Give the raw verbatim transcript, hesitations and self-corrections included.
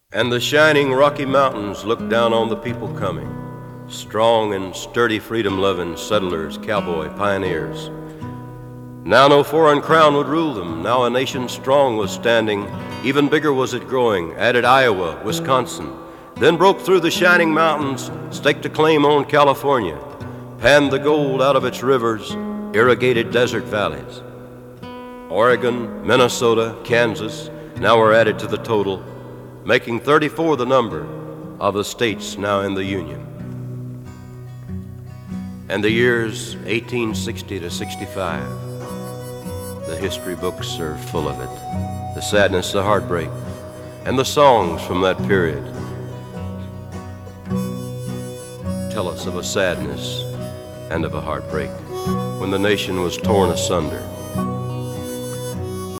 And the shining Rocky Mountains looked down on the people coming, strong and sturdy, freedom-loving settlers, cowboy pioneers. Now no foreign crown would rule them. Now a nation strong was standing. Even bigger was it growing. Added Iowa, Wisconsin. Then broke through the shining mountains, staked a claim on California, panned the gold out of its rivers, irrigated desert valleys. Oregon, Minnesota, Kansas now were added to the total, making thirty-four the number of the states now in the Union. And the years eighteen sixty to sixty-five, the history books are full of it. The sadness, the heartbreak, and the songs from that period tell us of a sadness and of a heartbreak when the nation was torn asunder.